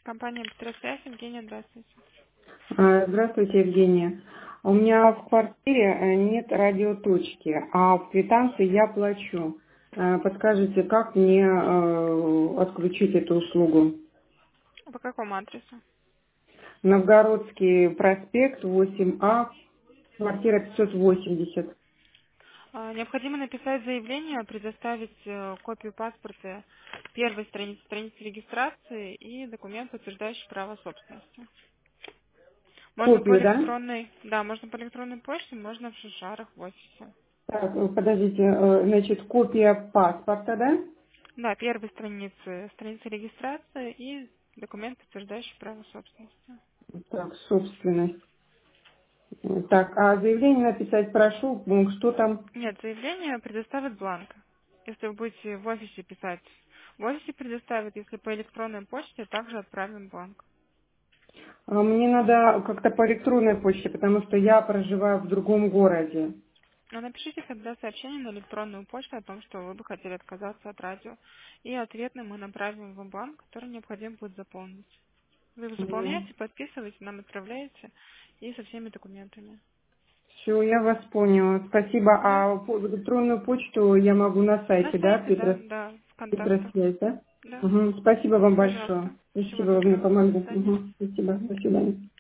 Компания «Петросвязь». Евгения, здравствуйте. Здравствуйте, Евгения. У меня в квартире нет радиоточки, а в квитанции я плачу. Подскажите, как мне отключить эту услугу? По какому адресу? Новгородский проспект, 8А, квартира 580. Необходимо написать заявление, предоставить копию паспорта, первой страницы, страницы регистрации и документ, подтверждающий право собственности. Можно по Копию, да? электронной, да, можно по электронной почте, можно в шишарах в офисе. Так, подождите, значит, копия паспорта, да? Да, первой страницы, страницы регистрации и документ, подтверждающий право собственности. Так, собственность. Так, а заявление написать прошу, что там? Нет, заявление предоставит бланк. Если вы будете в офисе писать, в офисе предоставят, если по электронной почте, также отправим бланк. Мне надо как-то по электронной почте, потому что я проживаю в другом городе. Но напишите тогда сообщение на электронную почту о том, что вы бы хотели отказаться от радио. И ответно мы направим вам бланк, который необходимо будет заполнить. Вы его заполняете, подписываете, нам отправляете и со всеми документами. Все, я вас поняла. Спасибо. Да? А электронную почту я могу на На сайте, да, сайте, да, да, в контактах. Петросвязь, да? Да. Спасибо вам большое. Пожалуйста. Всего Спасибо, вы мне доброго. До помогли. свидания. Спасибо. До свидания.